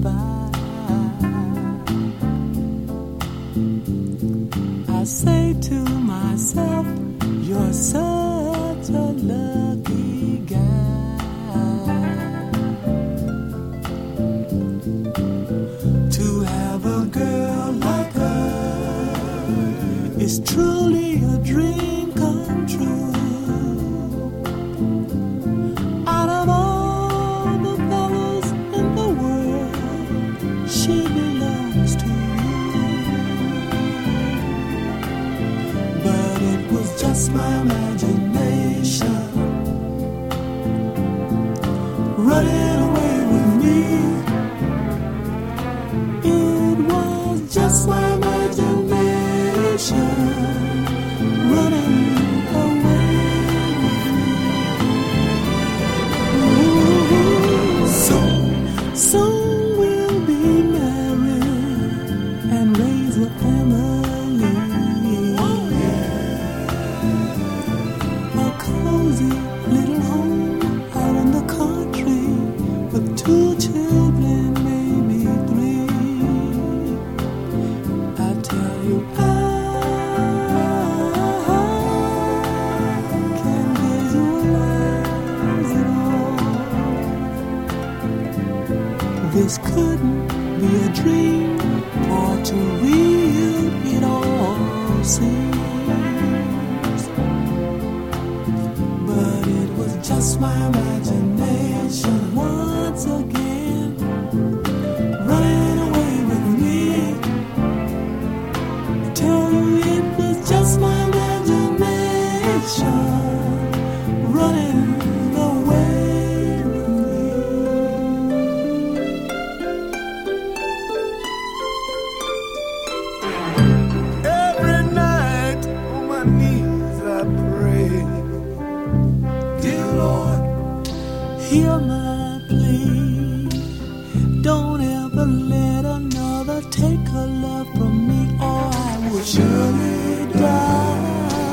by. I say to myself, you're such a lucky guy to have a girl like her. It's truly a dream come true. Out of all the fellas in the world, she belongs to you. But it was just my imagination running away with me. It was just my imagination running away with me. Soon we'll be married and raise a family. Oh, yeah. A cozy little home out in the country with 2 children, maybe 3. I tell you, I can visualize it all. This couldn't be a dream, for too real it all seems. But it was just my imagination once again running away with me. I tell you, it was just my imagination running away with me. Every night on my knees I pray, dear Lord, hear my plea. Don't ever let another take her love from me, or I will surely die.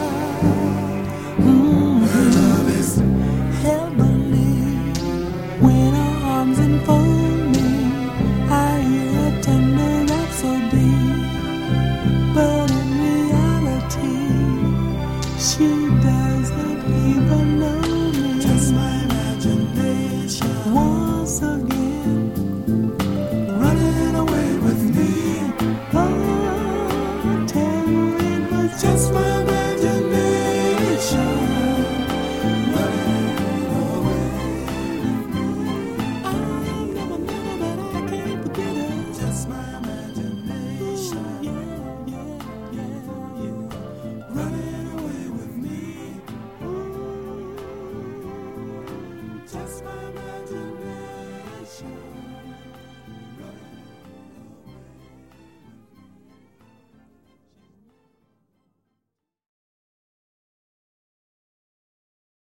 Her love is heavenly. When her arms enfold me, I hear a tender rhapsody. But in reality, she doesn't even know me. Just my imagination once again.